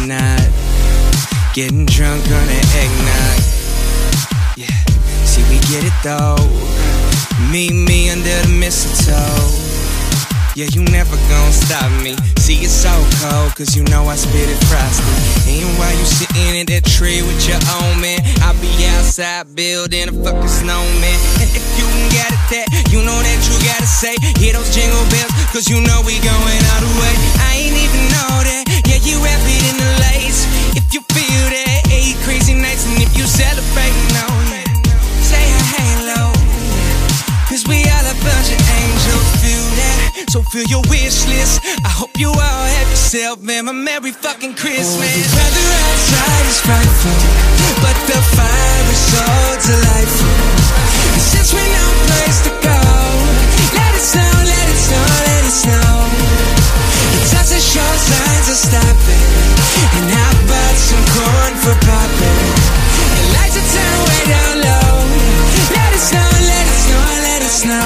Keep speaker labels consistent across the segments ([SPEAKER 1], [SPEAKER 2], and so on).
[SPEAKER 1] not. Getting drunk on that eggnog. Yeah, see we get it though. Meet me under the mistletoe. Yeah, you never gon' stop me. See, it's so cold, cause you know I spit it frosty. And while you sitting in that tree with your own man, I'll be outside building a fucking snowman. And if you can get it that, you know that you gotta say, hear those jingle bells, cause you know we going all the way. I ain't even know that, yeah, you wrap it in the lace. If you feel that, 8 crazy nights, and if you celebrate, no, yeah, say a halo. Cause we all a bunch of angels, feel that, so fill your wish list. I hope you all have yourself, man, a Merry fucking Christmas. The weather outside is frightful, but the fire is so delightful. And since we no place to go, let it snow, let it snow, let it snow. It doesn't show signs of stopping, and I bought some corn for popping. The lights are turned way down low. Let it snow, let it snow, let it snow.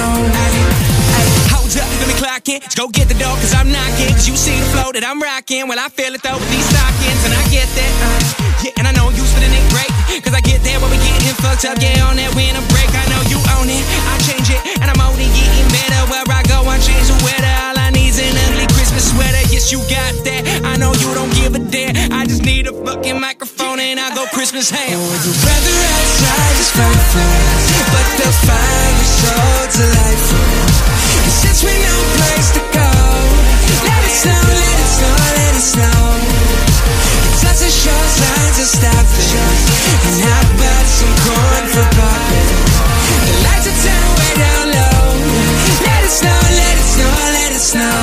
[SPEAKER 1] Hold up, let me clock in. Let's go get the door, cause I'm knocking. Cause you see the flow that I'm rocking. Well, I feel it though with these stockings, and I get that. Yeah, and I know you spitting it great, cause I get there when we getting fucked up. Yeah, on that winter break, I know you own it. I change it, and I'm only getting better. Where I go, I change the weather. All I need's an ugly Christmas sweater. Yes, you got that. I know you don't give a damn. I just need a fucking microphone, and I go Christmas ham. Oh, the weather outside is frightful, but the fire is so delightful. And since we no place to go, let it snow, let it snow, let it snow. It doesn't show signs of stopping, and I bought some corn for popping. The lights are turned way down low. Let it snow, let it snow, let it snow.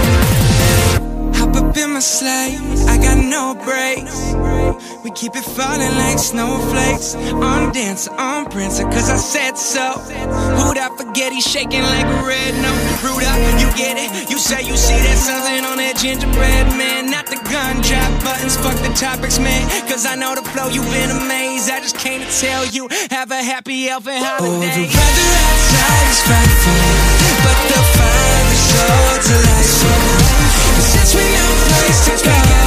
[SPEAKER 1] Hop up in my sleigh, I got no brakes. We keep it falling like snowflakes. On Dancer, on Prancer, cause I said so. Who'd I forget, he's shaking like a red note. Root up, you get it. You say you see that something on that gingerbread man. Not the gun drop buttons, fuck the topics, man. Cause I know the flow, you've been amazed. I just came to tell you, have a happy elfin holiday. Oh, the weather outside is frightful, but the fire is so delightful. Since we no place to go,